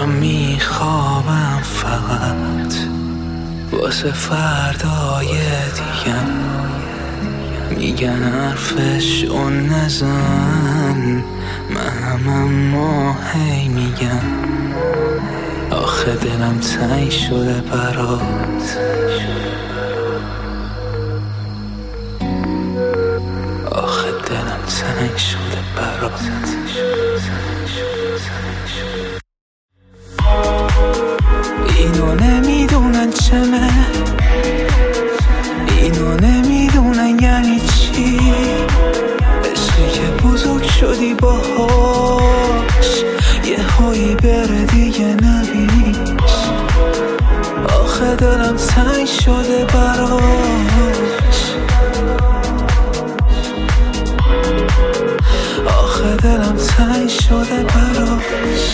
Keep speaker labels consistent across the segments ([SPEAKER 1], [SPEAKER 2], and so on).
[SPEAKER 1] دارم میخوابم فقط واسه فردای دیگم. میگن حرفشو نزن، من اما هی میگم آخه دلم تنگ شده برات. آخه دلم تنگ شده برات. اینو نمیدونن چمه، اینو نمیدونن یعنی چی، عشقی که بزرگ شدی باهاش یه هایی بره دیگه نبینیش. آخه دلم تنگ شده براش. آخه دلم تنگ شده براش.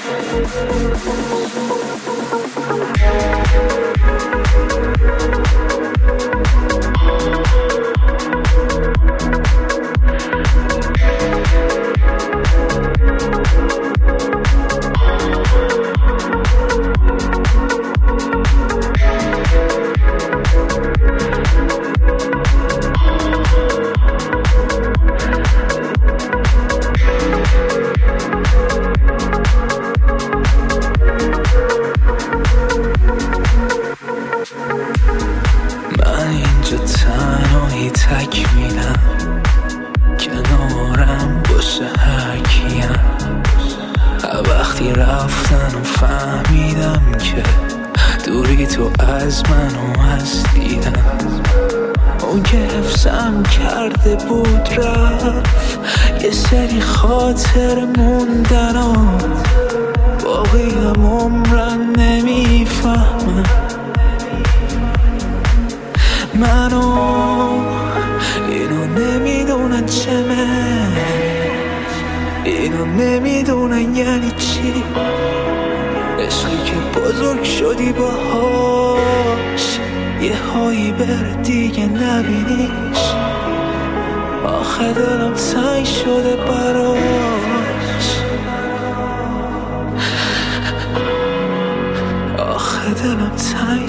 [SPEAKER 1] من اینجا تنهایی تک میدم، کنارم باشه هر کیم. وقتی رفتن و فهمیدم که دوری تو از من و از دیدم. اون که حفظم کرده بود رفت، یه سری خاطر موندن و باقی هم عمرم نمیفهمم. منو اینو نمیدونن چمه، اینو نمیدونن یعنی چی، عشقی که بزرگ شدی باهاش یه هایی بره دیگه نبینیش. آخه دلم تنگ شده براش. آخه دلم تنگ